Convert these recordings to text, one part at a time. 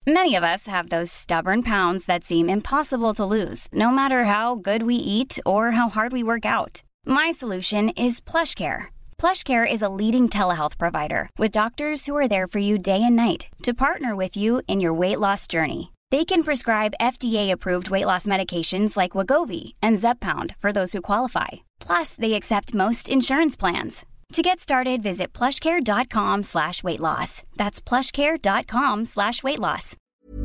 Many of us have those stubborn pounds that seem impossible to lose, no matter how good we eat or how hard we work out. My solution is PlushCare. PlushCare is a leading telehealth provider with doctors who are there for you day and night to partner with you in your weight loss journey. They can prescribe FDA-approved weight loss medications like Wegovy and Zepbound for those who qualify. Plus, they accept most insurance plans. To get started, visit plushcare.com/weightloss. That's plushcare.com/weightloss.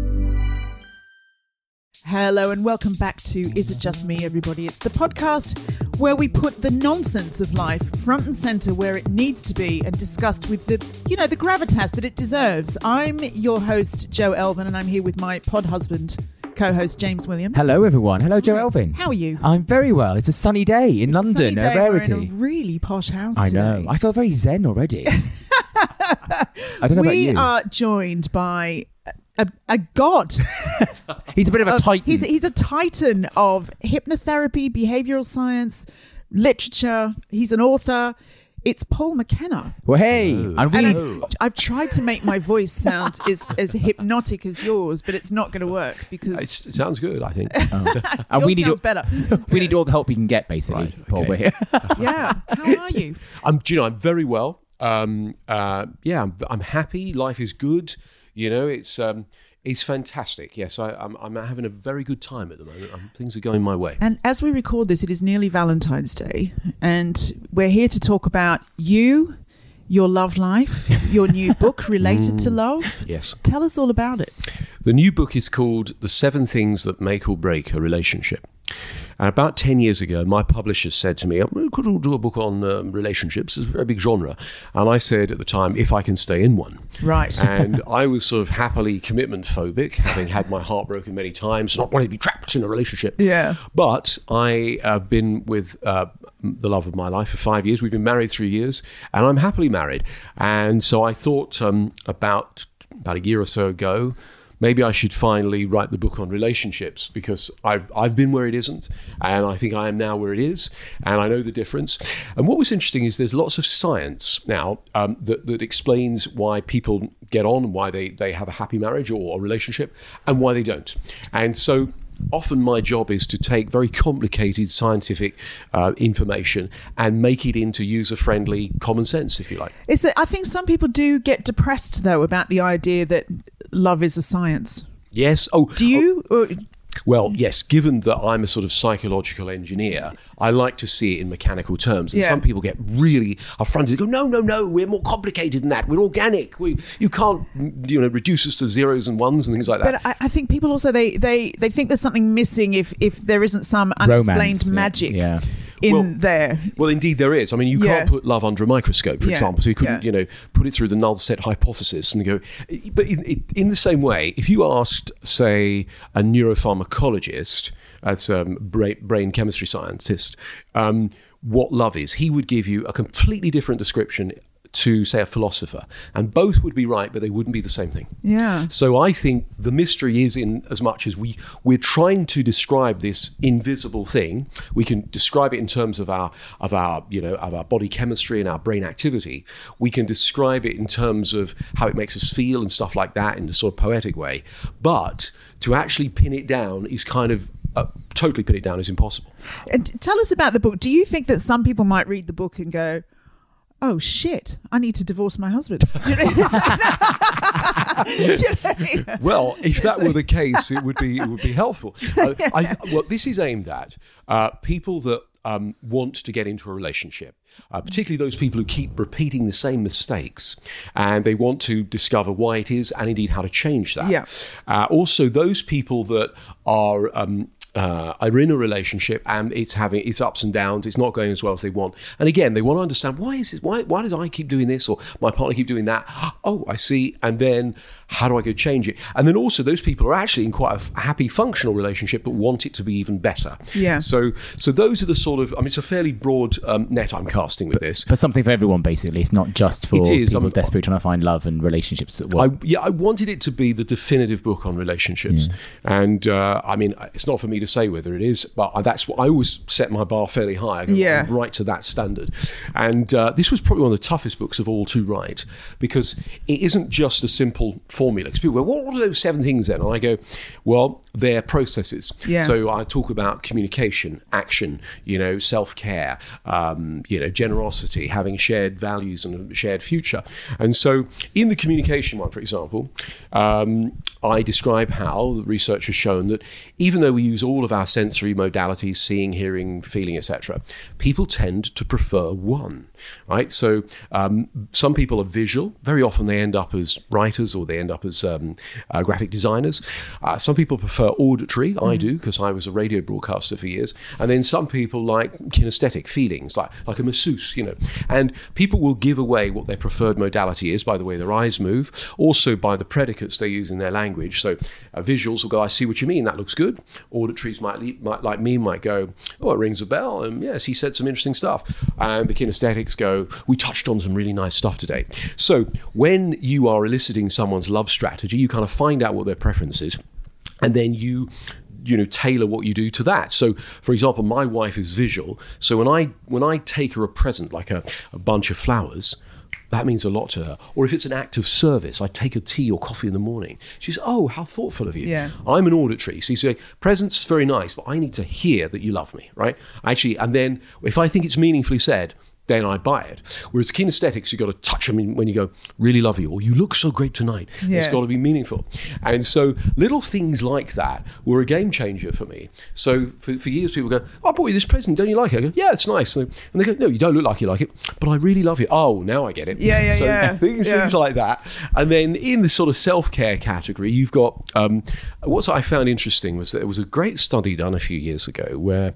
Hello and welcome back to Is It Just Me, everybody? It's the podcast where we put the nonsense of life front and centre where it needs to be and discussed with the gravitas that it deserves. I'm your host, Jo Elvin, and I'm here with my pod husband, co-host James Williams. Hello, everyone. Hello, Jo Elvin. How are you? I'm very well. It's a sunny day in London, a rarity. We're in a really posh house I today. know. I feel very zen already. I don't know about you. We are joined by a god. He's a bit of a titan. He's a titan of hypnotherapy, behavioural science, literature. He's an author. It's Paul McKenna. Well, hey. I've tried to make my voice sound as hypnotic as yours, but it's not going to work because... It sounds good, I think. And we need sounds better. We need all the help we can get, basically. Right, Paul, okay. we're here. Yeah. How are you? I'm very well. I'm happy. Life is good. You know, it's fantastic. Yes, I'm having a very good time at the moment. Things are going my way. And as we record this, it is nearly Valentine's Day, and we're here to talk about you, your love life, your new book related to love. Yes. Tell us all about it. The new book is called The 7 Things That Make or Break a Relationship. And about 10 years ago, my publisher said to me, could you do a book on relationships? It's a very big genre. And I said at the time, if I can stay in one. Right. And I was sort of happily commitment phobic, having had my heart broken many times, not wanting to be trapped in a relationship. Yeah. But I have been with the love of my life for 5 years. We've been married 3 years, and I'm happily married. And so I thought about a year or so ago, maybe I should finally write the book on relationships, because I've been where it isn't, and I think I am now where it is, and I know the difference. And what was interesting is there's lots of science now that explains why people get on, why they have a happy marriage or a relationship, and why they don't. And so often my job is to take very complicated scientific information and make it into user-friendly common sense, if you like. I think some people do get depressed, though, about the idea that love is a science. Yes. Do you? Well, yes, given that I'm a sort of psychological engineer, I like to see it in mechanical terms. And some people get really affronted and go, no, we're more complicated than that. We're organic. You can't reduce us to zeros and ones and things like that. But I think people also, they think there's something missing if there isn't some unexplained magic in there. Well, indeed there is. I mean, you can't put love under a microscope, for example. So you couldn't, put it through the null set hypothesis and go. But in the same way, if you asked, say, a neuropharmacologist, that's a brain chemistry scientist, what love is, he would give you a completely different description to, say, a philosopher, and both would be right, but they wouldn't be the same thing. Yeah. So I think the mystery is in as much as we're trying to describe this invisible thing. We can describe it in terms of our body chemistry and our brain activity. We can describe it in terms of how it makes us feel and stuff like that in a sort of poetic way. But to actually pin it down is kind of totally pin it down is impossible. And tell us about the book. Do you think that some people might read the book and go, oh shit, I need to divorce my husband? Well, if that were the case, it would be helpful. This is aimed at people that want to get into a relationship, particularly those people who keep repeating the same mistakes, and they want to discover why it is and indeed how to change that. Yeah. Also, those people that are in a relationship and it's ups and downs, it's not going as well as they want, and again they want to understand why does I keep doing this or my partner keep doing that. Oh, I see. And then how do I go change it? And then also those people are actually in quite a happy functional relationship but want it to be even better. Yeah. So those are the sort of, it's a fairly broad net I'm casting with this, but something for everyone, basically. It's not just for people desperate trying to find love and relationships. I wanted it to be the definitive book on relationships. And it's not for me me to say whether it is, but that's what I always set my bar fairly high. I go right to that standard. And this was probably one of the toughest books of all to write, because it isn't just a simple formula. Because people go, what are those 7 things then? And I go, well, they're processes. Yeah. So I talk about communication, action, self-care, generosity, having shared values and a shared future. And so in the communication one, for example, I describe how the research has shown that even though we use all of our sensory modalities, seeing, hearing, feeling, etc., people tend to prefer one, right? So some people are visual. Very often they end up as writers, or they end up as graphic designers. Some people prefer auditory. I do, because I was a radio broadcaster for years. And then some people like kinesthetic feelings, like a masseuse, And people will give away what their preferred modality is by the way their eyes move, also by the predicates they use in their language. So visuals will go, I see what you mean, that looks good. Auditories might go, oh, it rings a bell, and yes, he said some interesting stuff. And the kinesthetics go, we touched on some really nice stuff today. So when you are eliciting someone's love strategy, you kind of find out what their preference is, and then you tailor what you do to that. So, for example, my wife is visual. So when I take her a present, like a bunch of flowers, that means a lot to her. Or if it's an act of service, I take her tea or coffee in the morning. She says, oh, how thoughtful of you. Yeah. I'm an auditory. So you say, presents is very nice, but I need to hear that you love me, right? Actually, and then if I think it's meaningfully said, then I buy it. Whereas kinesthetics, you've got to touch them when you go, really love you, or you look so great tonight. Yeah. It's got to be meaningful. And so little things like that were a game changer for me. So for years, people go, oh, I bought you this present, don't you like it? I go, yeah, it's nice. And they go, no, you don't look like you like it, but I really love it. Oh, now I get it. Things like that. And then in the sort of self-care category, you've got, what I found interesting was that there was a great study done a few years ago where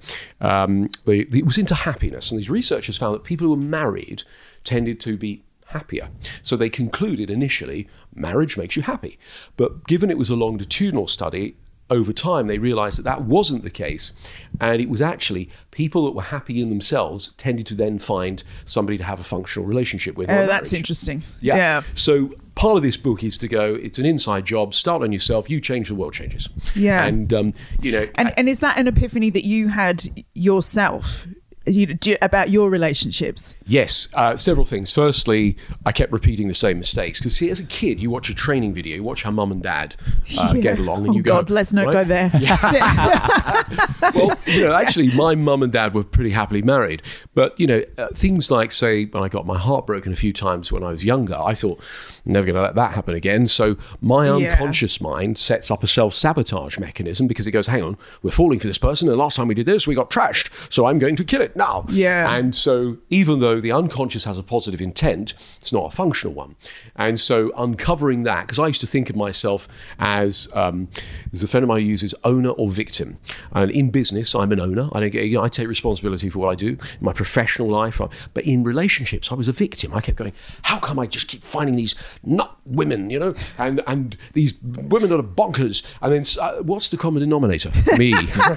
it was into happiness. And these researchers found that people who were married tended to be happier. So they concluded initially, marriage makes you happy. But given it was a longitudinal study, over time they realized that wasn't the case. And it was actually people that were happy in themselves tended to then find somebody to have a functional relationship with. Oh, that's interesting. Yeah. So part of this book is to go, it's an inside job, start on yourself, you change, the world changes. Yeah. And, And is that an epiphany that you had yourself? About your relationships? Yes, several things. Firstly, I kept repeating the same mistakes because, see, as a kid, you watch a training video, you watch how mum and dad get along, and you go, God, let's not go there. Yeah. Well, actually, my mum and dad were pretty happily married, but things like, say, when I got my heart broken a few times when I was younger, I thought, I'm never going to let that happen again. So my unconscious mind sets up a self-sabotage mechanism because it goes, hang on, we're falling for this person, and last time we did this, we got trashed, so I'm going to kill it now. Yeah. And so even though the unconscious has a positive intent, it's not a functional one. And so uncovering that, because I used to think of myself as, there's a friend of mine who uses owner or victim. And in business, I'm an owner. I take responsibility for what I do in my professional life. But in relationships, I was a victim. I kept going, how come I just keep finding these nut women, and these women that are bonkers? And then what's the common denominator? Me.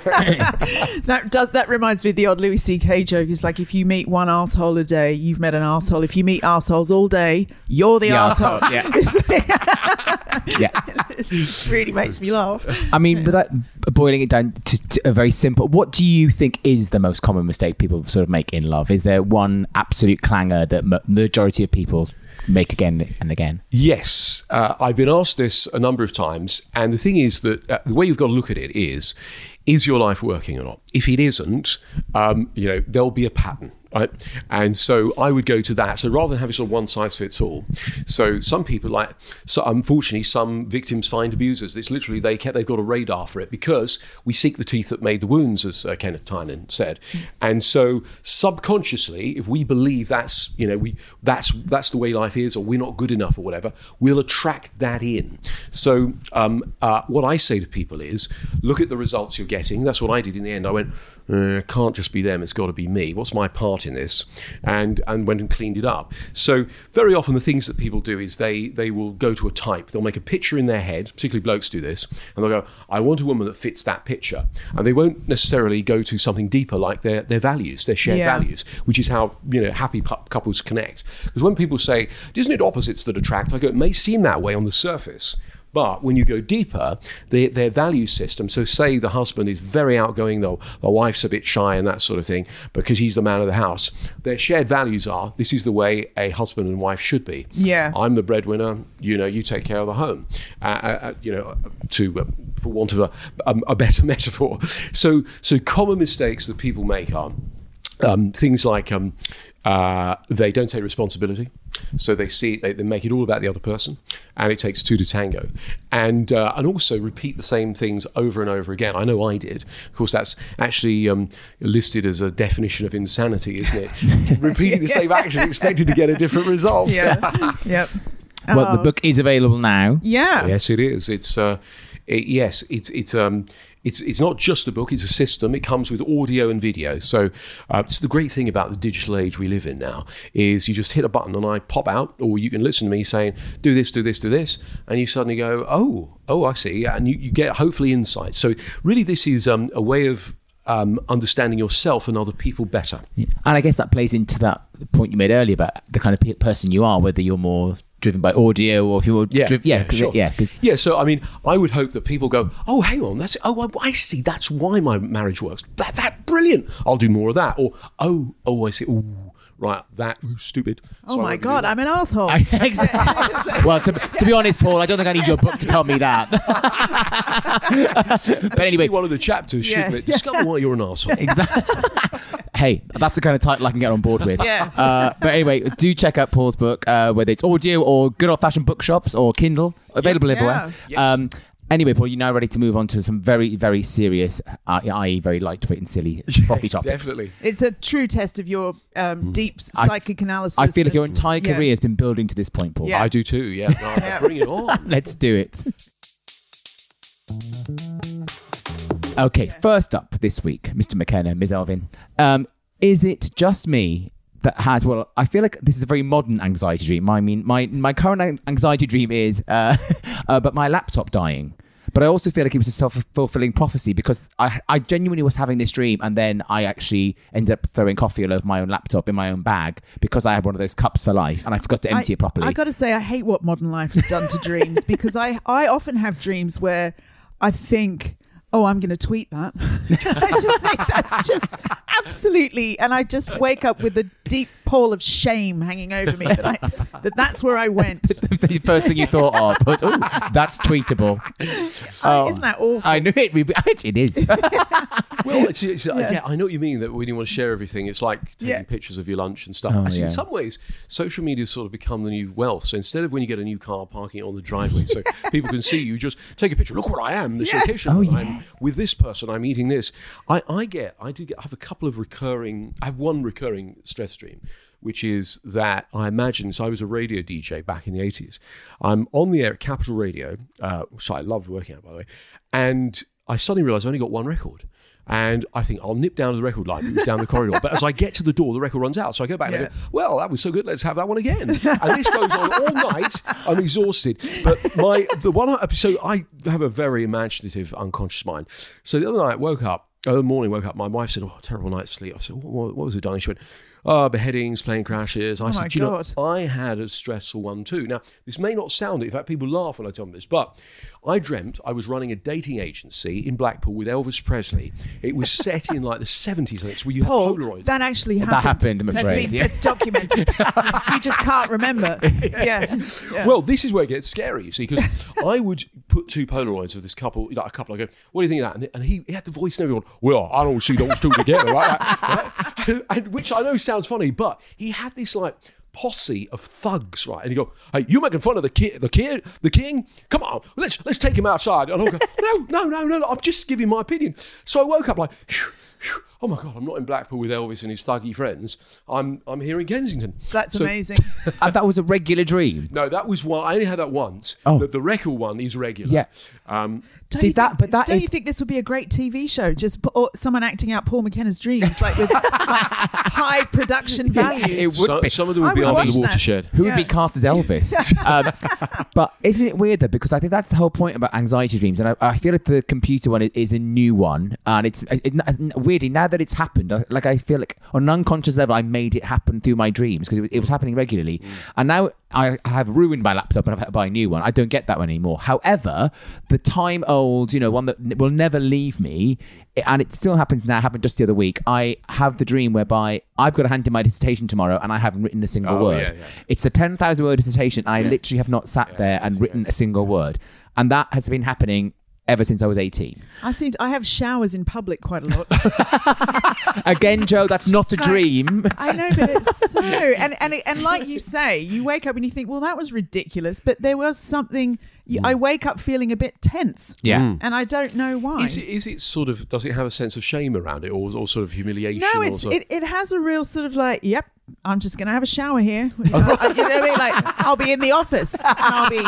That reminds me of the odd Louis C.K. joke. It's like, if you meet one arsehole a day, you've met an arsehole. If you meet arseholes all day, you're the arsehole. Yeah. It really makes me laugh. I mean, without boiling it down to a very simple, what do you think is the most common mistake people sort of make in love? Is there one absolute clanger that the majority of people make again and again? Yes. I've been asked this a number of times. And the thing is that the way you've got to look at it is your life working or not? If it isn't, there'll be a pattern. Right? And so I would go to that. So rather than having sort of one size fits all. So some people unfortunately, some victims find abusers. It's literally, they've got a radar for it because we seek the teeth that made the wounds, as Kenneth Tynan said. And so subconsciously, if we believe that's the way life is, or we're not good enough or whatever, we'll attract that in. So what I say to people is, look at the results you're getting. That's what I did in the end. I went, it can't just be them, it's got to be me. What's my part in this? And went and cleaned it up. So very often the things that people do is they will go to a type. They'll make a picture in their head, particularly blokes do this, and they'll go, I want a woman that fits that picture. And they won't necessarily go to something deeper like their values, their shared values, which is how happy couples connect. Because when people say, isn't it opposites that attract? I go, it may seem that way on the surface, But when you go deeper, their value system, so say the husband is very outgoing, though the wife's a bit shy and that sort of thing, because he's the man of the house, their shared values are, this is the way a husband and wife should be. Yeah. I'm the breadwinner, you take care of the home, for want of a better metaphor. So common mistakes that people make are things like they don't take responsibility. So they make it all about the other person, and it takes two to tango, and also repeat the same things over and over again. I know I did. Of course, that's actually listed as a definition of insanity, isn't it? Repeating the same action, expected to get a different result. Yeah. Yep. Well, the book is available now. Yeah. Yes, it is. It's not just a book, it's a system. It comes with audio and video. So it's the great thing about the digital age we live in now is you just hit a button and I pop out, or you can listen to me saying, do this, do this, do this. And you suddenly go, oh, I see. And you get hopefully insight. So really this is a way of understanding yourself and other people better. Yeah. And I guess that plays into that point you made earlier about the kind of person you are, whether you're more driven by audio or if you're sure. So I mean, I would hope that people go, oh, hang on, I see, that's why my marriage works. That brilliant, I'll do more of that. Or I see, ooh, right, that stupid. Oh my God, I'm an asshole. Exactly. Well, to be honest, Paul, I don't think I need your book to tell me that. But anyway, one of the chapters, shouldn't it? Discover why you're an arsehole. Exactly. Hey, that's the kind of title I can get on board with. Yeah. But anyway, do check out Paul's book, whether it's audio or good old-fashioned bookshops or Kindle, available everywhere. Yes. Anyway, Paul, you're now ready to move on to some very, very serious, i.e. very lightweight and silly frothy topics. Definitely. It's a true test of your deep psychic analysis. I feel like your entire career has been building to this point, Paul. Yeah. I do too, yeah. Bring it on. Let's do it. Okay, first up this week, Mr. McKenna, Ms. Elvin. Is it just me that has, well, I feel like this is a very modern anxiety dream. I mean, my current anxiety dream is but my laptop dying. But I also feel like it was a self-fulfilling prophecy because I genuinely was having this dream and then I actually ended up throwing coffee all over my own laptop in my own bag because I had one of those cups for life and I forgot to empty it properly. I got to say, I hate what modern life has done to dreams because I often have dreams where I think, oh, I'm going to tweet that. I just think that's just absolutely, and I just wake up with a deep pall of shame hanging over me that's where I went. The first thing you thought of was, oh, that's tweetable. Isn't that awful? I knew it. It is. Well, I know what you mean, that when you want to share everything, it's like taking pictures of your lunch and stuff. Actually, in some ways, social media has sort of become the new wealth. So instead of when you get a new car, parking it on the driveway so people can see you, just take a picture. Look where I am, this location. I'm with this person, I'm eating this. I have a couple of I have one recurring stress dream, which is that I imagine, so I was a radio DJ back in the 80s. I'm on the air at Capital Radio, which I loved working at, by the way, and I suddenly realised I only got one record. And I think I'll nip down to the record line, move down the corridor. But as I get to the door, the record runs out. So I go back and I go, well, that was so good, let's have that one again. And this goes on all night. I'm exhausted. But so I have a very imaginative, unconscious mind. So the other morning, woke up, my wife said, oh, terrible night's sleep. I said, what was it, darling? She went, beheadings, plane crashes. I said, you know, I had a stressful one too. Now, this may not sound it. In fact, people laugh when I tell them this, but I dreamt I was running a dating agency in Blackpool with Elvis Presley. It was set in like the 70s, I think, where you had Polaroids. That actually happened. That happened, I'm afraid. It's documented. You just can't remember. Yeah. Well, this is where it gets scary, you see, because I would put two Polaroids of this couple, I go, what do you think of that? And he had the voice and everyone, well, I don't see those two together, right? And which I know sounds funny, but he had this like posse of thugs, right? And he go, hey, you making fun of the king? Come on, let's take him outside. And I'll go, no, I'm just giving my opinion. So I woke up like, oh my God, I'm not in Blackpool with Elvis and his thuggy friends. I'm here in Kensington. That's amazing. And that was a regular dream? No, that was one. I only had that once. Oh. The record one is regular. Yeah. Don't you think this would be a great TV show? Just someone acting out Paul McKenna's dreams, like with high production value. Some of them would be after the watershed. Who would be cast as Elvis? But isn't it weird though? Because I think that's the whole point about anxiety dreams, and I feel like the computer one is a new one, and it's weirdly now that it's happened, like I feel like on an unconscious level, I made it happen through my dreams because it was happening regularly. And now I have ruined my laptop and I've had to buy a new one. I don't get that one anymore. However, the time-old, one that will never leave me, and it still happens now, happened just the other week. I have the dream whereby I've got to hand in my dissertation tomorrow and I haven't written a single word. Yeah. It's a 10,000-word dissertation. I literally have not sat there and written a single word. And that has been happening ever since I was 18. I have showers in public quite a lot. Again, Joe, that's not a dream. I know, but it's so. And like you say, you wake up and you think, well, that was ridiculous. But there was something. I wake up feeling a bit tense. Yeah. And I don't know why. Is it sort of, does it have a sense of shame around it or sort of humiliation? No, it has a real sort of like, yep, I'm just going to have a shower here. You know what I mean? Like, I'll be in the office and I'll be...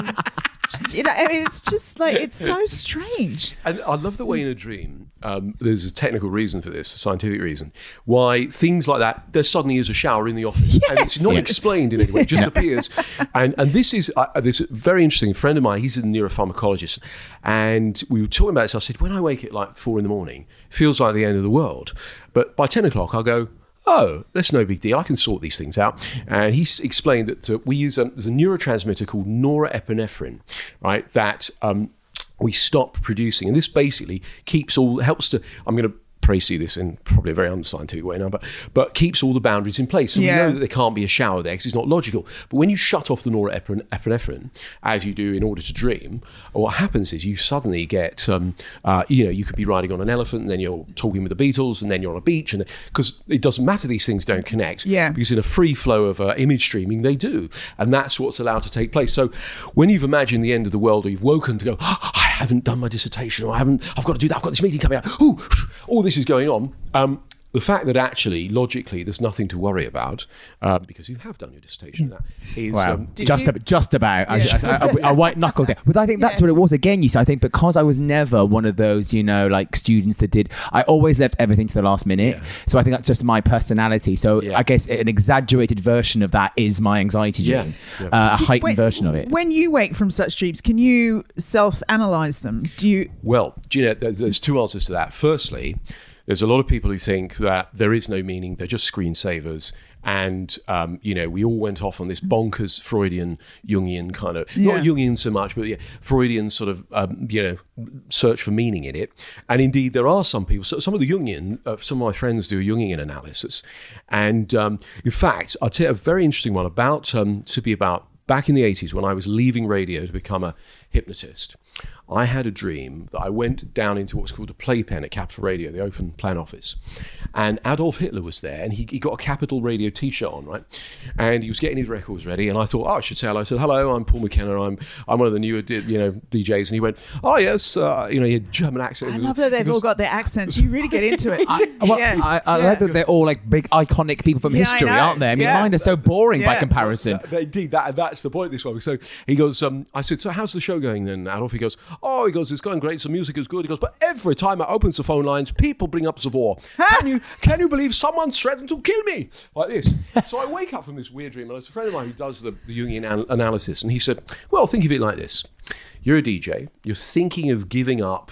it's just like, it's so strange. And I love the way in a dream, there's a technical reason for this, a scientific reason, why things like that, there suddenly is a shower in the office. Yes. And it's not explained in any way, it just appears. And this is this very interesting. A friend of mine, he's a neuropharmacologist, and we were talking about this. I said, when I wake at like 4 a.m, it feels like the end of the world. But by 10 o'clock, I'll go, oh, that's no big deal. I can sort these things out. And he explained that we use there's a neurotransmitter called norepinephrine, right? That we stop producing, and this basically helps to. I'm going to praise this in probably a very unscientific way now, but keeps all the boundaries in place. So we know that there can't be a shower there because it's not logical. But when you shut off the norepinephrine, as you do in order to dream, what happens is you suddenly get, you could be riding on an elephant and then you're talking with the Beatles and then you're on a beach, and because it doesn't matter, these things don't connect. Yeah. Because in a free flow of image streaming, they do, and that's what's allowed to take place. So when you've imagined the end of the world, or you've woken to go, I haven't done my dissertation, or I've got to do that. I've got this meeting coming out. Ooh, all this is going on. The fact that actually, logically, there's nothing to worry about because you have done your dissertation. That is just about. I white knuckled it, but I think that's what it was. Again, I think because I was never one of those, like students that did. I always left everything to the last minute. Yeah. So I think that's just my personality. So I guess an exaggerated version of that is my anxiety dream, a heightened version of it. When you wake from such dreams, can you self-analyze them? Well, Jeanette, there's two answers to that. Firstly, there's a lot of people who think that there is no meaning, they're just screensavers. And, we all went off on this bonkers Freudian, Jungian kind of, not Jungian so much, but Freudian sort of, search for meaning in it. And indeed, there are some people, some of the Jungian, some of my friends do a Jungian analysis. And in fact, I'll tell you a very interesting one about back in the 80s when I was leaving radio to become a hypnotist. I had a dream that I went down into what's called a playpen at Capital Radio, the open plan office. And Adolf Hitler was there, and he got a Capital Radio T-shirt on, right? And he was getting his records ready, and I thought, I should say hello. I said, hello, I'm Paul McKenna. I'm one of the newer, DJs. And he went, oh, yes. He had German accent. I love that they've all got their accents. You really get into it. I like that they're all like big, iconic people from history, aren't they? I mean, mine are so boring by comparison. Indeed, that's the point of this one. So he goes, I said, so how's the show going then, Adolf? He goes, it's going great. The music is good. He goes, but every time I open the phone lines, people bring up Zavor. Can you believe someone's threatened to kill me? Like this. So I wake up from this weird dream, and there's a friend of mine who does the Jungian analysis, and he said, well, think of it like this. You're a DJ. You're thinking of giving up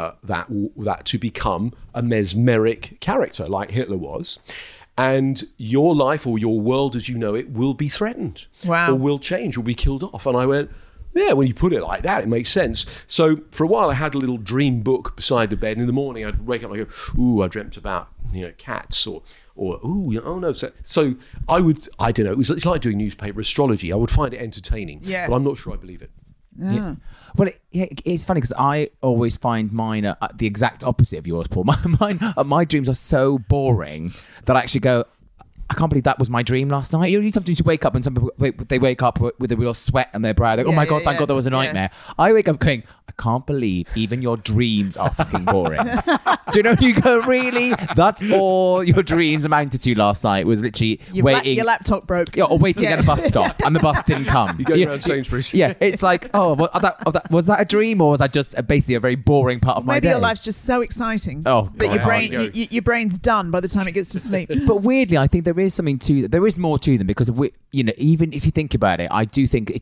that to become a mesmeric character like Hitler was. And your life or your world as you know it will be threatened. Wow. Or will change, will be killed off. And I went, yeah, when you put it like that, it makes sense. So for a while, I had a little dream book beside the bed. And in the morning, I'd wake up and I go, ooh, I dreamt about cats or ooh, oh no. So I don't know. It's like doing newspaper astrology. I would find it entertaining, but I'm not sure I believe it. Yeah. Well, it's funny because I always find mine the exact opposite of yours, Paul. My dreams are so boring that I actually go, I can't believe that was my dream last night. You sometimes you wake up and some people they wake up with a real sweat on their brow. Like, oh my God, thank God that was a nightmare. I wake up going, I can't believe even your dreams are fucking boring. Do you know, you go, really? That's all your dreams amounted to last night was literally waiting. Your laptop broke. Or waiting at a bus stop and the bus didn't come. You go around Sainsbury's. Yeah, it's like, was that a dream or was that just basically a very boring part of my day? Maybe your life's just so exciting that your brain's done by the time it gets to sleep. But weirdly, I think there is something to that. There is more to them because even if you think about it, I do think it's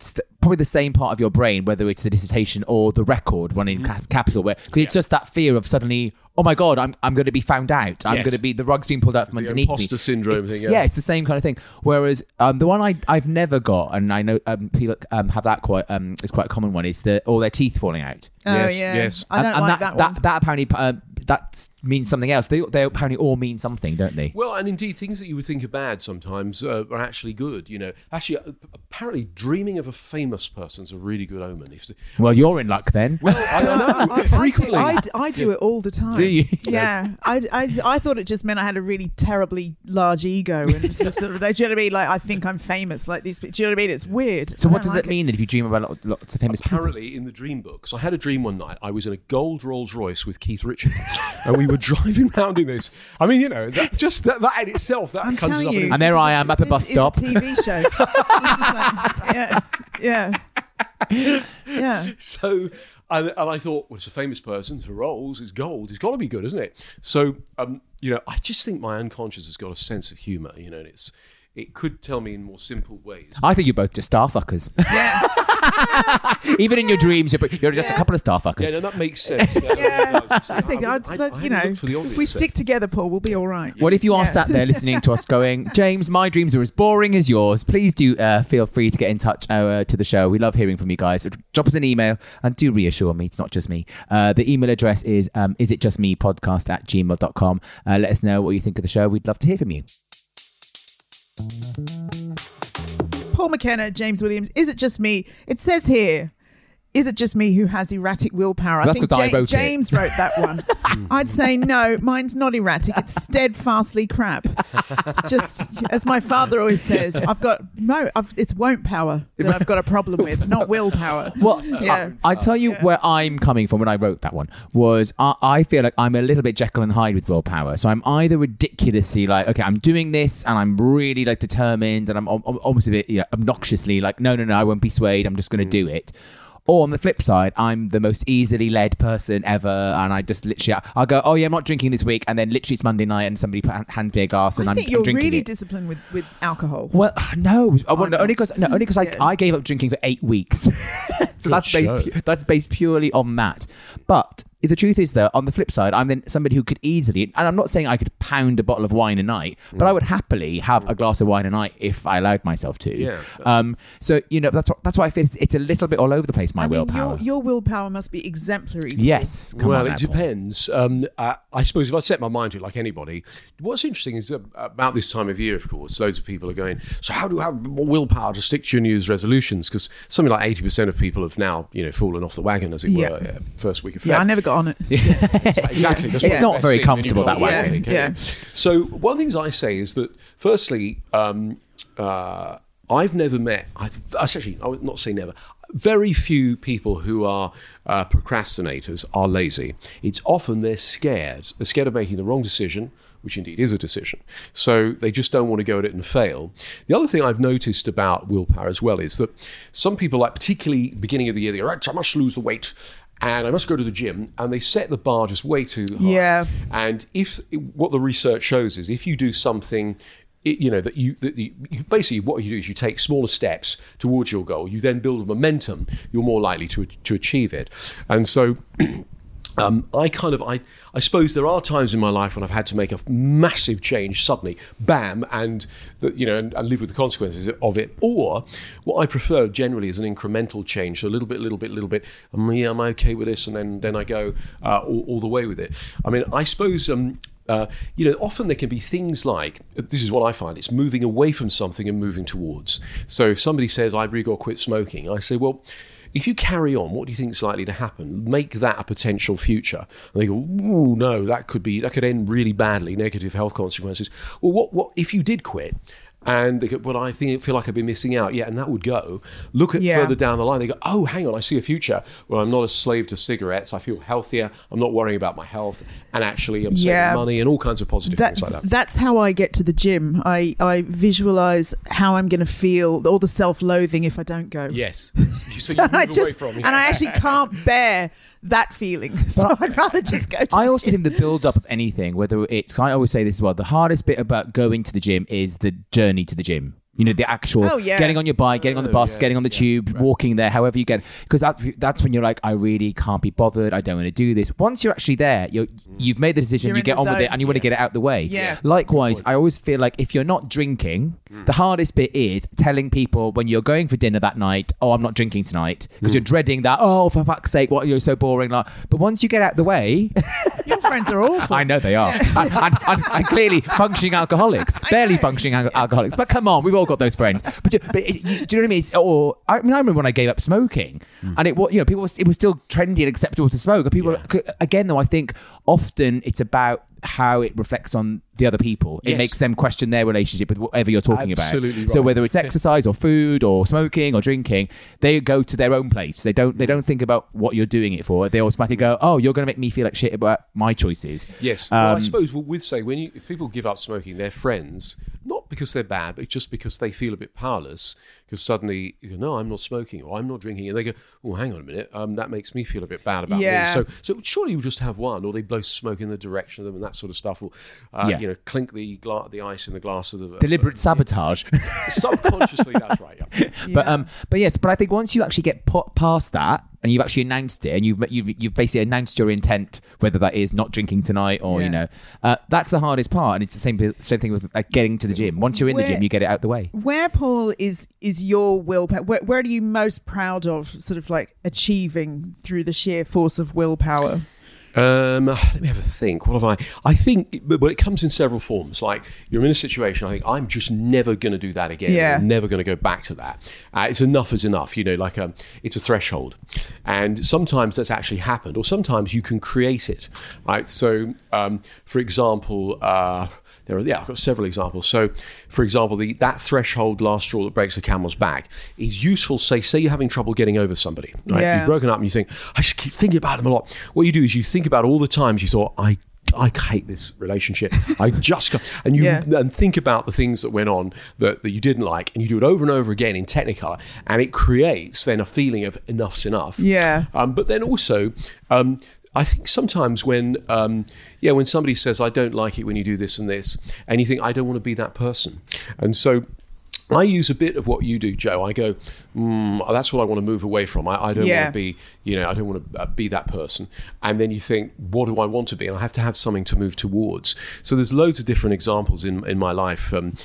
probably the same part of your brain, whether it's the dissertation or the record one in Capital, where because it's just that fear of suddenly, oh my God, I'm going to be found out. I'm going to be, the rug's being pulled out from underneath me. Imposter syndrome thing. Yeah, it's the same kind of thing. Whereas the one I've never got, and I know people have that quite, it's quite a common one, is all their teeth falling out. Yes. I don't like that one. That apparently that means something else. They apparently all mean something, don't they? Well, and indeed, things that you would think are bad sometimes are actually good. Actually, apparently, dreaming of a famous person's a really good omen. Well, you're in luck then. Well, I know. Frequently, I do it all the time. Do you? Yeah. I thought it just meant I had a really terribly large ego, and it's just sort of, do you know what I mean? Like, I think I'm famous. Like these. Do you know what I mean? It's weird. So what does that mean then if you dream about lots of famous people? apparently, in the dream books, I had a dream one night. I was in a gold Rolls Royce with Keith Richards, and we were driving round in this. I mean, that in itself, that I'm conjures telling up. you, And there I am at the bus stop. It's a TV show. Yeah. So, and I thought, well, it's a famous person for Rolls. It's gold. It's got to be good, isn't it? So, I just think my unconscious has got a sense of humour. And it could tell me in more simple ways. I think you're both just star fuckers. Yeah. Even in your dreams, you're just a couple of star fuckers. Yeah, no, that makes sense. I think I looked for the if we obvious stick together, Paul, we'll be all right. Well, if you are sat there listening to us going, James, my dreams are as boring as yours, please do feel free to get in touch to the show. We love hearing from you guys. Drop us an email and do reassure me it's not just me. The email address is isitjustmepodcast@gmail.com. Let us know what you think of the show. We'd love to hear from you. Paul McKenna, James Williams, is it just me? It says here, is it just me who has erratic willpower? That's 'cause I wrote it. James wrote that one. I'd say no, mine's not erratic. It's steadfastly crap. It's just, as my father always says, it's won't power that I've got a problem with, not willpower. Well, Yeah. I tell you where I'm coming from when I wrote that one was I feel like I'm a little bit Jekyll and Hyde with willpower. So I'm either ridiculously like, okay, I'm doing this and I'm really like determined and I'm almost a bit obnoxiously like, no, I won't be swayed. I'm just going to do it. Or on the flip side, I'm the most easily led person ever, and I just literally, I'll go, oh yeah, I'm not drinking this week, and then literally it's Monday night, and somebody hands me a glass, and I I'm think you're drinking really it. disciplined with alcohol. Well, no, only because I gave up drinking for 8 weeks, so that's based purely on that. But the truth is, though, on the flip side, I'm then somebody who could easily, and I'm not saying I could pound a bottle of wine a night, but I would happily have a glass of wine a night if I allowed myself to. Yeah. So that's why I feel it's a little bit all over the place. My willpower. Your willpower must be exemplary. Yes. Well, it depends. I suppose if I set my mind to it, like anybody, what's interesting is about this time of year, of course, loads of people are going, so how do I have more willpower to stick to your New Year's resolutions? Because something like 80% of people have now, fallen off the wagon, as it were, first week of Feb. Yeah, I never got on it. Exactly. That's It's not very comfortable that way. I think. Yeah. So one of the things I say is that, firstly, I've never met, I would not say never, very few people who are procrastinators are lazy. It's often they're scared. They're scared of making the wrong decision, which indeed is a decision. So they just don't want to go at it and fail. The other thing I've noticed about willpower as well is that some people, like particularly beginning of the year, they go, right, I must lose the weight and I must go to the gym, and they set the bar just way too high. Yeah. And what the research shows is if you do something, that you basically what you do is you take smaller steps towards your goal. You then build a momentum. You're more likely to achieve it. And so, I suppose there are times in my life when I've had to make a massive change suddenly, bam, and live with the consequences of it. Or what I prefer generally is an incremental change, so a little bit. I'm okay with this, and then I go all the way with it. I mean, I suppose. Often there can be things like, this is what I find, it's moving away from something and moving towards. So if somebody says, I've really got to quit smoking, I say, well, if you carry on, what do you think is likely to happen? Make that a potential future. And they go, ooh, no, that could end really badly, negative health consequences. Well, what if you did quit? And they go, well, I feel like I've been missing out. Yeah, and that would go. Look at further down the line. They go, oh, hang on, I see a future where I'm not a slave to cigarettes. I feel healthier. I'm not worrying about my health. And actually, I'm saving money and all kinds of positive things like that. That's how I get to the gym. I visualize how I'm going to feel, all the self-loathing if I don't go. Yes. So you move away from it. And I actually can't bear that feeling. So I'd rather just go to I the also gym. think the build-up of anything, whether it's, I always say this as well, the hardest bit about going to the gym is the journey to the gym. You know, the actual getting on your bike, getting on the bus, getting on the tube, walking there, however you get. Because that's when you're like, I really can't be bothered. I don't want to do this. Once you're actually there, you've made the decision, you get on with it, and you want to get it out the way. Yeah. Likewise, I always feel like if you're not drinking, the hardest bit is telling people when you're going for dinner that night, oh, I'm not drinking tonight. Because you're dreading that, oh, for fuck's sake, what, you're so boring. Like, but once you get out the way... Your friends are awful. I know they are. and clearly functioning alcoholics. Barely functioning alcoholics. But come on, we've all got those friends. But do you know what I mean? Or I remember when I gave up smoking, and it was, you know, it was still trendy and acceptable to smoke. And people, again, though, I think often it's about how it reflects on the other people. It makes them question their relationship with whatever you're talking about. Right. So whether it's exercise or food or smoking or drinking, they go to their own place. They don't think about what you're doing it for. They automatically go, oh, you're going to make me feel like shit about my choices. Yes. Well, I suppose with say if people give up smoking, their friends, not because they're bad, but just because they feel a bit powerless, because suddenly you go, no, I'm not smoking or I'm not drinking, and they go, oh, hang on a minute, that makes me feel a bit bad about me. So surely you just have one, or they blow smoke in the direction of them and that sort of stuff, or you know, clink the ice in the glass of the deliberate sabotage. Subconsciously, that's right. Yeah. But I think once you actually get past that, and you've actually announced it, and you've basically announced your intent, whether that is not drinking tonight or you know, that's the hardest part. And it's the same thing with like getting to the gym. Once you're in the gym, you get it out the way. Where, Paul, is your willpower? Where are you most proud of, sort of like achieving through the sheer force of willpower? Let me have a think. What have I think, but it comes in several forms. Like, you're in a situation, I think, I'm just never going to do that again. Yeah. I'm never going to go back to that. It's enough is enough. You know, like it's a threshold. And sometimes that's actually happened, or sometimes you can create it. Right? So, for example, I've got several examples. So, for example, that threshold, last straw that breaks the camel's back, is useful. Say you're having trouble getting over somebody, right? Yeah. You've broken up and you think, I just keep thinking about them a lot. What you do is you think about all the times you thought, I hate this relationship. I just got, and you and think about the things that went on that you didn't like, and you do it over and over again in Technicolor, and it creates then a feeling of enough's enough. Yeah. But then also, I think sometimes when somebody says, I don't like it when you do this and this, and you think, I don't want to be that person. And so I use a bit of what you do, Joe. I go, that's what I want to move away from. I don't want to be, I don't want to be that person. And then you think, what do I want to be? And I have to have something to move towards. So there's loads of different examples in my life of,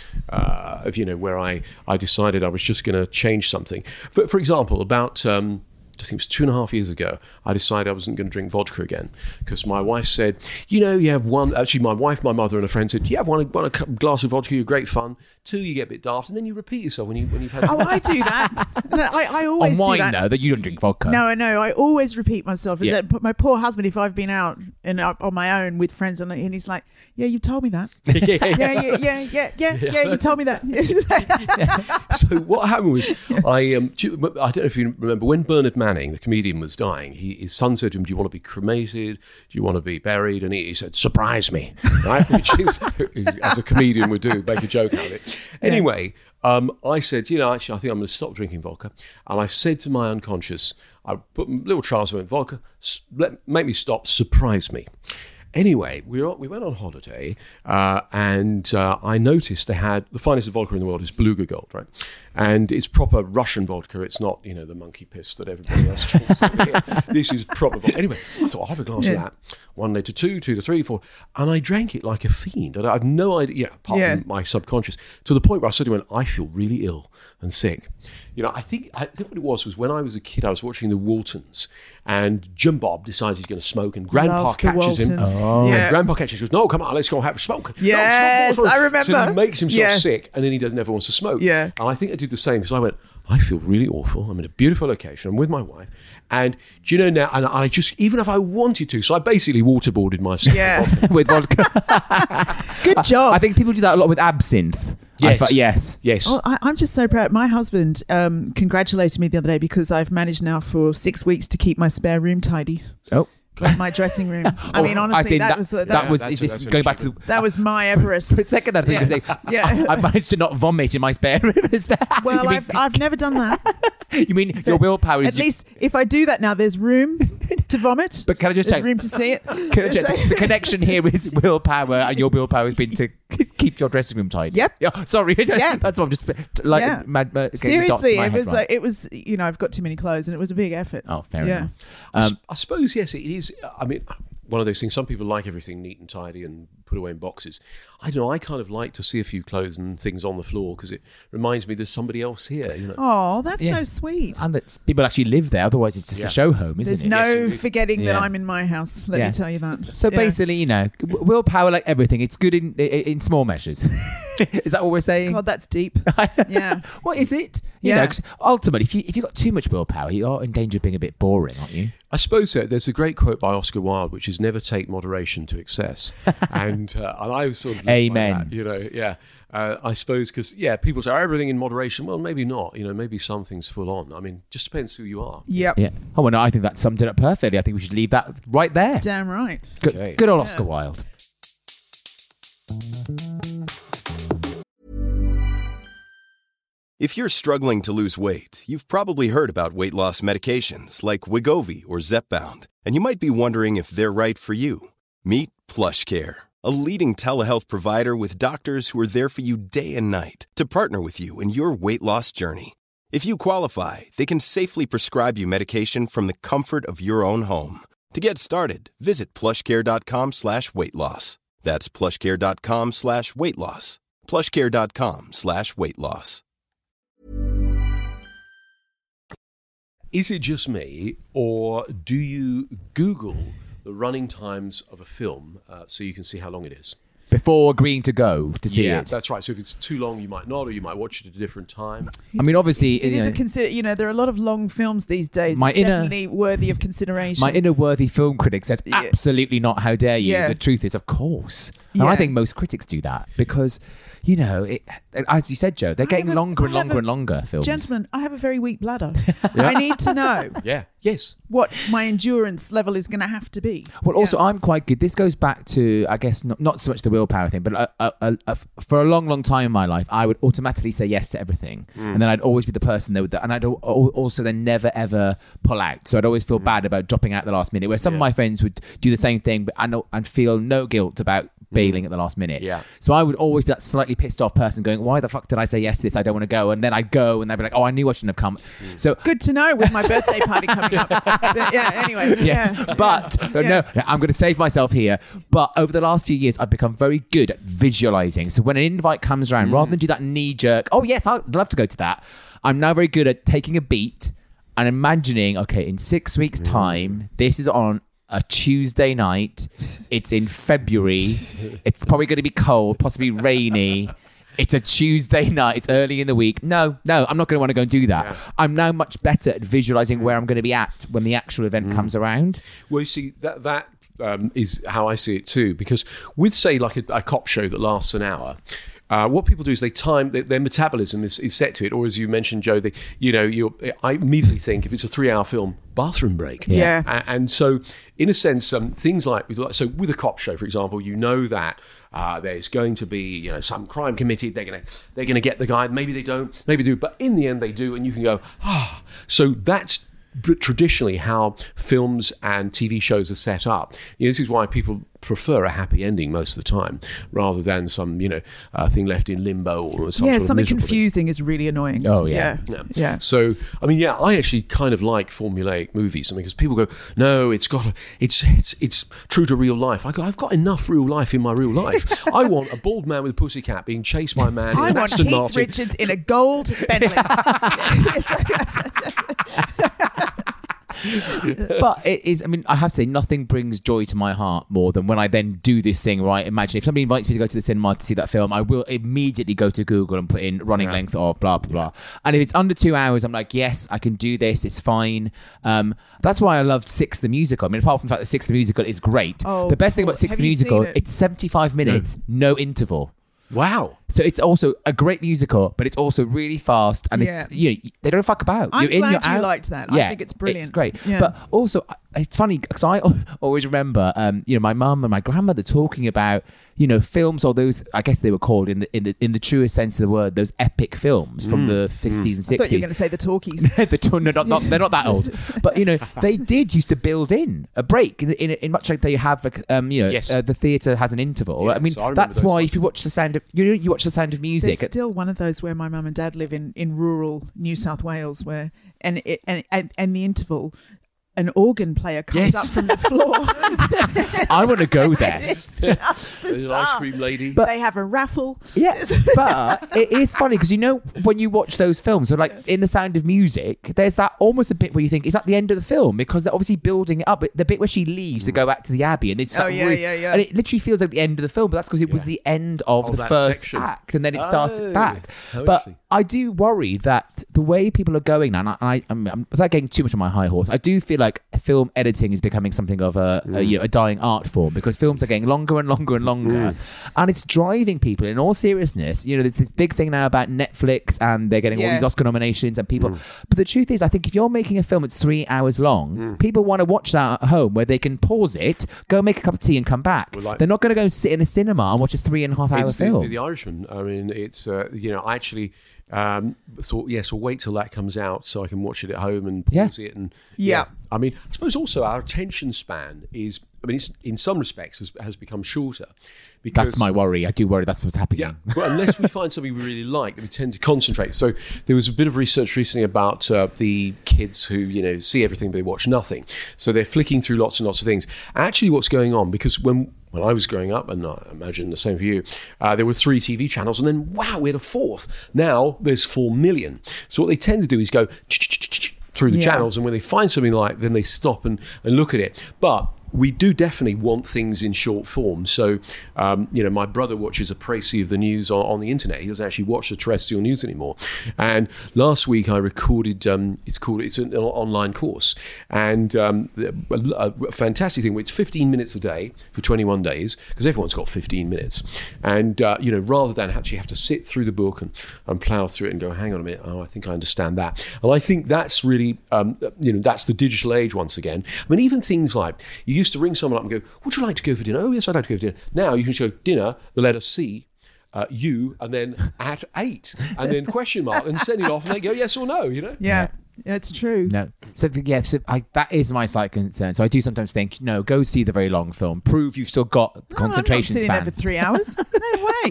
where I decided I was just going to change something. For example, about... I think it was 2.5 years ago, I decided I wasn't going to drink vodka again, because my wife said, you have one, actually my wife, my mother and a friend said, you have one a glass of vodka, you're great fun. 2, you get a bit daft, and then you repeat yourself when you've had... Oh, I do that. No, I always on wine, do that. though, that you don't drink vodka. No, I always repeat myself. Yeah. My poor husband, if I've been out and on my own with friends, and he's like, yeah, you told me that. Yeah, you told me that. So what happened was, I don't know if you remember, when Bernard Manning, the comedian, was dying, his son said to him, do you want to be cremated? Do you want to be buried? And he said, surprise me, right? Which is, as a comedian would do, make a joke out of it. Anyway, I said, actually, I think I'm going to stop drinking vodka. And I said to my unconscious, I put little trials in vodka, make me stop, surprise me. Anyway, we went on holiday, and I noticed they had the finest vodka in the world is Beluga Gold, right? And it's proper Russian vodka. It's not, the monkey piss that everybody else drinks over here. This is proper vodka. Anyway, I thought, I'll have a glass of that. 1 to 2 to 3, 4. And I drank it like a fiend. I had no idea, apart from my subconscious, to the point where I suddenly went, I feel really ill and sick. I think what it was when I was a kid, I was watching the Waltons, and Jim Bob decides he's going to smoke, and Grandpa catches him. Oh. Yeah. And Grandpa catches him, goes, no, come on, let's go have a smoke. Yes, no, smoke. I remember. So he makes himself sick, and then he never wants to smoke. Yeah. And I think I did the same, because I went, I feel really awful. I'm in a beautiful location. I'm with my wife. And do you know now, and I just, even if I wanted to, so I basically waterboarded myself with vodka. Good job. I think people do that a lot with absinthe. Yes. Oh, I'm just so proud. My husband congratulated me the other day because I've managed now for 6 weeks to keep my spare room tidy. Oh. Like my dressing room. I mean, honestly, that was that was my Everest. For a second, I think I managed to not vomit in my spare room. Well, I've never done that. You mean your willpower is... At least if I do that now, there's room to vomit. But can I just check? There's room to see it. Can I check? The connection here is willpower, and your willpower has been to keep your dressing room tidy. Yep. Yeah. Sorry. Yeah. That's what I'm just like. Yeah. Seriously, it was. I've got too many clothes, and it was a big effort. Oh, fair enough. I suppose, yes, it is. I mean, one of those things, some people like everything neat and tidy and put away in boxes. I don't know, I kind of like to see a few clothes and things on the floor because it reminds me there's somebody else here. Oh, that's so sweet. And that people actually live there, otherwise it's just a show home, isn't There's it? no forgetting that I'm in my house, let me tell you that. So basically, willpower, like everything, it's good in small measures. Is that what we're saying? God, that's deep. Yeah. What is it? You know, 'cause ultimately, if you've got too much willpower, you are in danger of being a bit boring, aren't you? I suppose so. There's a great quote by Oscar Wilde, which is "Never take moderation to excess," and I was sort of amen. I suppose because people say everything in moderation. Well, maybe not. Maybe some things full on. I mean, just depends who you are. Yep. Yeah. Oh, well, no, I think that summed it up perfectly. I think we should leave that right there. Damn right. Good old Oscar Wilde. If you're struggling to lose weight, you've probably heard about weight loss medications like Wegovy or Zepbound, and you might be wondering if they're right for you. Meet PlushCare, a leading telehealth provider with doctors who are there for you day and night to partner with you in your weight loss journey. If you qualify, they can safely prescribe you medication from the comfort of your own home. To get started, visit plushcare.com/weight-loss. That's plushcare.com/weight-loss. plushcare.com/weight-loss. Is it just me, or do you Google the running times of a film so you can see how long it is? Before agreeing to go to see it. That's right. So if it's too long, you might not, or you might watch it at a different time. I mean, obviously, it is a there are a lot of long films these days. It's definitely worthy of consideration. My inner worthy film critic says, absolutely not. How dare you? Yeah. The truth is, of course. And I think most critics do that because, as you said, Joe, they're getting longer and longer and longer films. Gentlemen, I have a very weak bladder. I need to know what my endurance level is going to have to be. Well, also, I'm quite good. This goes back to, I guess, not so much the willpower thing, but for a long, long time in my life, I would automatically say yes to everything. And then I'd always be the person and I'd also then never, ever pull out. So I'd always feel bad about dropping out at the last minute, where some of my friends would do the same thing, but and feel no guilt about bailing at the last minute. Yeah. So I would always be that slightly pissed off person going, why the fuck did I say yes to this? I don't want to go. And then I'd go and they'd be like, oh, I knew I shouldn't have come. So good to know with my birthday party coming up. But anyway. But no, I'm going to save myself here. But over the last few years, I've become very good at visualizing. So when an invite comes around, rather than do that knee jerk, oh yes, I'd love to go to that. I'm now very good at taking a beat and imagining, okay, in 6 weeks' time, this is on a Tuesday night. It's in February. It's probably going to be cold, possibly rainy. It's a Tuesday night. It's early in the week. No, I'm not going to want to go and do that. Yeah. I'm now much better at visualizing where I'm going to be at when the actual event comes around. Well, you see, that is how I see it too. Because with, say, like a cop show that lasts an hour, what people do is they time their metabolism is set to it, or as you mentioned, Joe, I immediately think if it's a 3-hour film, bathroom break. Yeah. And so, in a sense, things like with a cop show, for example, that there's going to be some crime committed. They're gonna get the guy. Maybe they don't. Maybe they do. But in the end, they do, and you can go So that's traditionally how films and TV shows are set up. This is why people prefer a happy ending most of the time, rather than some thing left in limbo or something confusing is really annoying. Oh yeah. So I mean, I actually kind of like formulaic movies, because people go, no, it's true to real life. I've got enough real life in my real life. I want a bald man with a pussycat being chased by a man in an Aston Martin. I want Keith Richards in a gold Bentley. But it is, I have to say, nothing brings joy to my heart more than when I then do this thing, right? Imagine if somebody invites me to go to the cinema to see that film, I will immediately go to Google and put in running length of blah, blah, blah. And if it's under 2 hours, I'm like, yes, I can do this. It's fine. That's why I loved Six the Musical. Apart from the fact that Six the Musical is great. The best thing about Six the Musical, it's 75 minutes, no interval. Wow. So it's also a great musical, but it's also really fast, and they don't fuck about. I'm glad you liked that. I think it's brilliant. It's great. Yeah. But also, it's funny because I always remember, my mum and my grandmother talking about, films, or those, I guess they were called in the truest sense of the word, those epic films from the 50s and 60s. I thought you were going to say the talkies. They're not that old, but they did used to build in a break in much like they have, the theatre has an interval. Yeah, I mean, so that's why if you watch The Sound of you watch The Sound of Music. There's still one of those where my mum and dad live in rural New South Wales, where and the interval, an organ player comes up from the floor. I want to go there. It's just There's an ice cream lady. But they have a raffle. Yes, but it is funny because when you watch those films, so like in The Sound of Music, there's that almost a bit where you think, is that the end of the film? Because they're obviously building it up. The bit where she leaves to go back to the Abbey, and it's and it literally feels like the end of the film, but that's because it was the end of the first section. Act, and then it started back. But I do worry that the way people are going now, and I'm without getting too much on my high horse, I do feel like film editing is becoming something of a dying art form, because films are getting longer and longer and longer, and it's driving people. In all seriousness, there's this big thing now about Netflix, and they're getting all these Oscar nominations, and people. But the truth is, I think if you're making a film that's 3 hours long, people want to watch that at home where they can pause it, go make a cup of tea, and come back. They're not going to go sit in a cinema and watch a 3.5 hour film. The Irishman. I mean, it's I actually thought, yes, I'll wait till that comes out so I can watch it at home and pause it. And I mean, I suppose also our attention span is, it's, in some respects has become shorter. Because, that's my worry. I do worry that's what's happening. Yeah, well, unless we find something we really like, we tend to concentrate. So there was a bit of research recently about the kids who, see everything but they watch nothing. So they're flicking through lots and lots of things. Actually, what's going on, because when I was growing up, and I imagine the same for you, there were 3 TV channels, and then, wow, we had a 4th. Now there's 4 million. So what they tend to do is go through the channels, and when they find something then they stop and look at it. But we do definitely want things in short form. So, my brother watches a précis of the news on the internet. He doesn't actually watch the terrestrial news anymore. And last week I recorded, it's an online course. And a fantastic thing, it's 15 minutes a day for 21 days, because everyone's got 15 minutes. And, rather than actually have to sit through the book and plough through it and go, hang on a minute, I think I understand that. And I think that's really, that's the digital age once again. I mean, even things like, you used to ring someone up and go, would you like to go for dinner? Oh, yes, I'd like to go for dinner. Now you can just go, dinner, the letter C, you, and then at 8, and then question mark, and send it off, and they go, yes or no, Yeah, it's true. No. So that is my slight concern. So I do sometimes think, no, go see the very long film. Prove you've still got concentration I'm not sitting span. there for 3 hours. No way.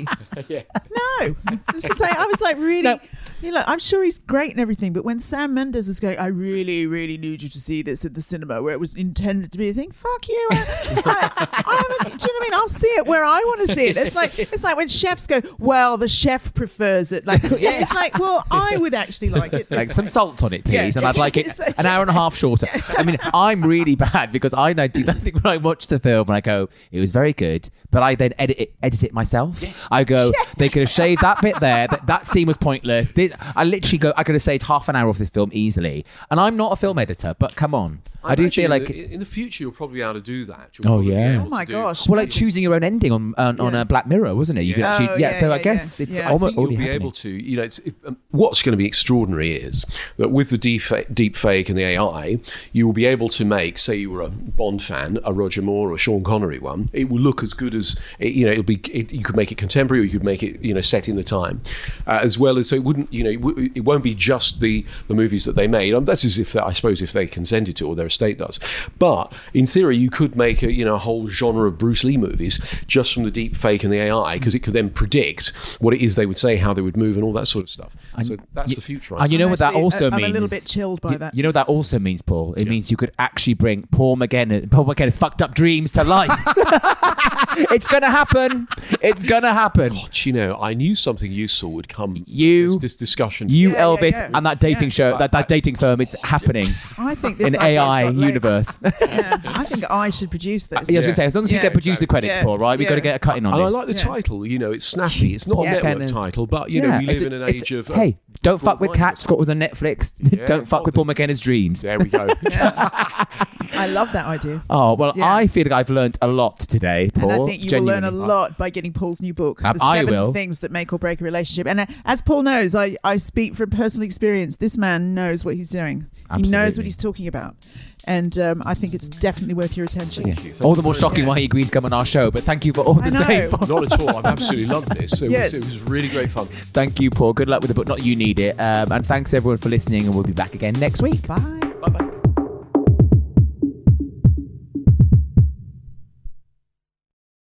No. I was like, really. No. I'm sure he's great and everything, but when Sam Mendes was going, I really, really need you to see this at the cinema where it was intended to be a thing. Fuck you. Do you know what I mean? I'll see it where I want to see it. It's like when chefs go, well, the chef prefers it. Like, it's like, well, I would actually like it. Like some salt on it, please, and I'd like it an hour and a half shorter. I mean, I'm really bad because I do nothing when I watch the film and I go, it was very good, but I then edit it myself. Yes. I go, they could have shaved that bit there. That scene was pointless. I literally go, I could have saved half an hour off this film easily. And I'm not a film editor, but come on. I do feel like in the future you'll probably be able to do that. Oh yeah! Oh my gosh! Well, like choosing your own ending on a Black Mirror, wasn't it? You could actually, so I guess it's almost you'll be able to. What's going to be extraordinary is that with the deep fake and the AI, you will be able to make, say, you were a Bond fan, a Roger Moore or a Sean Connery one. It will look as good as it'll be. You could make it contemporary, or you could make it set in the time, as well as so it wouldn't. It won't be just the movies that they made. That's as if I suppose if they consented to, or their estate does. But in theory, you could make a whole genre of Bruce Lee movies just from the deep fake and the AI, because it could then predict what it is they would say, how they would move, and all that sort of stuff. So that's the future. And you know what that also means? I'm a little bit chilled by that. You know what that also means, Paul? It means you could actually bring Paul McGinnis' fucked up dreams to life. It's gonna happen. It's gonna happen. God, I knew something useful would come. This discussion. Elvis, and that dating show, that dating firm. It's happening. I think this in AI universe. I think I should produce this. I was going to say, as long as you get producer credits, Paul, right? We've got to get a cut in on this. I like the title. It's snappy. It's not a network title, but we live in an age of Don't fuck with cats. Scott was on Netflix. Don't fuck with Paul McKenna's dreams. There we go. I love that idea. Oh, well, I feel like I've learned a lot today, Paul. And I think you will learn a lot by getting Paul's new book, The 7 Things That Make or Break a Relationship. And as Paul knows, I speak from personal experience. This man knows what he's doing. Absolutely. He knows what he's talking about. And I think it's definitely worth your attention. All the more shocking why he agreed to come on our show, but thank you for all the same. Not at all. I've absolutely loved this. It was really great fun. Thank you, Paul. Good luck with the book. Not you need it. And thanks everyone for listening, and we'll be back again next week. Bye.